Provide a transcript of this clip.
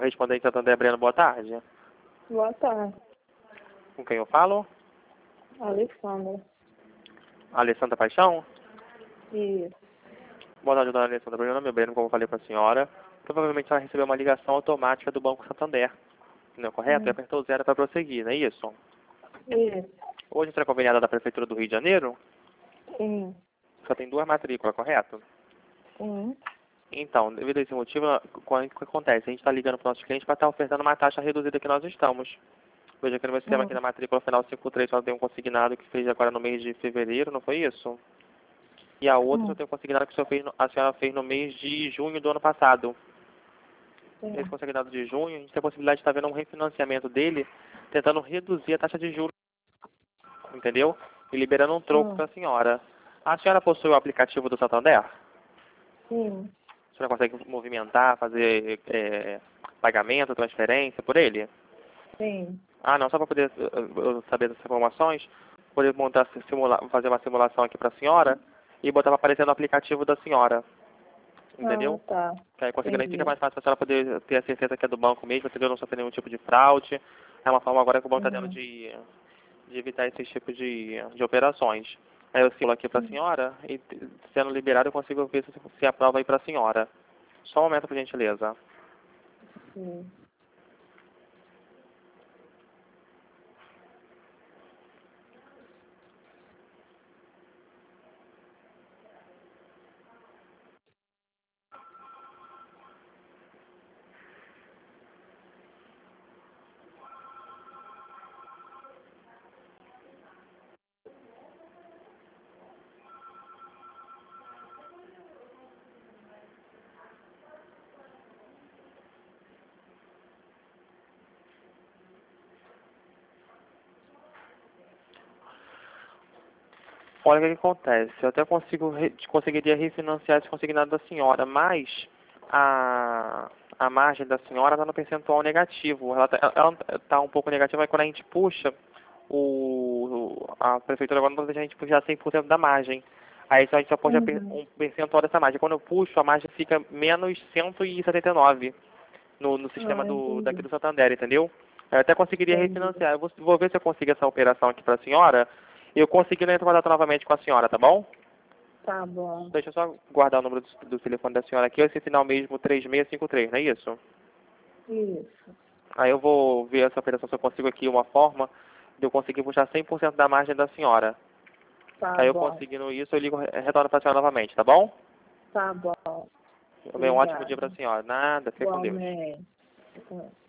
correspondente Santander Breno, boa tarde. Boa tarde. Com quem eu falo? Alexandra. Alessandra Paixão? Isso. Boa tarde, dona Alessandra. Meu nome é Breno, como eu falei para a senhora. Provavelmente ela recebeu uma ligação automática do Banco Santander. Não é correto? E apertou 0 para prosseguir, não é isso? Isso. Hoje será conveniada da Prefeitura do Rio de Janeiro? Sim. Só tem 2 matrículas, correto? Sim. Então, devido a esse motivo, o que acontece? A gente está ligando para os nossos clientes para estar ofertando uma taxa reduzida que nós estamos. Veja que no meu sistema aqui na matrícula final 53 só tem um consignado que fez agora no mês de fevereiro, não foi isso? E a outra eu tenho consignado que a senhora fez no mês de junho do ano passado. Esse consignado de junho, a gente tem a possibilidade de estar vendo um refinanciamento dele, tentando reduzir a taxa de juros, entendeu? E liberando um troco para a senhora. A senhora possui o aplicativo do Santander? Sim. A senhora consegue movimentar, fazer pagamento, transferência por ele? Sim. Ah, não, só para poder saber dessas informações, poder montar, fazer uma simulação aqui para a senhora e botar para aparecer no aplicativo da senhora. Entendeu? Ah, tá. Que aí conseguindo aí fica mais fácil para a senhora poder ter a certeza que é do banco mesmo, entendeu? Não sofrer nenhum tipo de fraude. É uma forma agora que o banco está tendo de evitar esses tipos de operações. Aí eu simulo aqui para a senhora e sendo liberado eu consigo ver se aprova aí para a senhora. Só um momento, por gentileza. Sim. Olha o que acontece. Eu até conseguiria refinanciar esse consignado da senhora, mas a margem da senhora está no percentual negativo. Ela tá um pouco negativa, mas quando a gente puxa, a prefeitura agora não deixa a gente puxar 100% da margem. Aí só a gente só puxa um percentual dessa margem. Quando eu puxo, a margem fica menos 179 no sistema daqui do Santander, entendeu? Eu até conseguiria refinanciar. Eu vou ver se eu consigo essa operação aqui para a senhora. E eu consegui entrar em contato novamente com a senhora, tá bom? Tá bom. Deixa eu só guardar o número do telefone da senhora aqui. Esse final mesmo 3653, não é isso? Isso. Aí eu vou ver essa operação se eu consigo aqui uma forma de eu conseguir puxar 100% da margem da senhora. Tá Aí eu bom. conseguindo isso, eu ligo, retorno para a senhora novamente, tá bom? Tá bom. Um ótimo dia para a senhora. Nada, fica com Deus. Igualmente.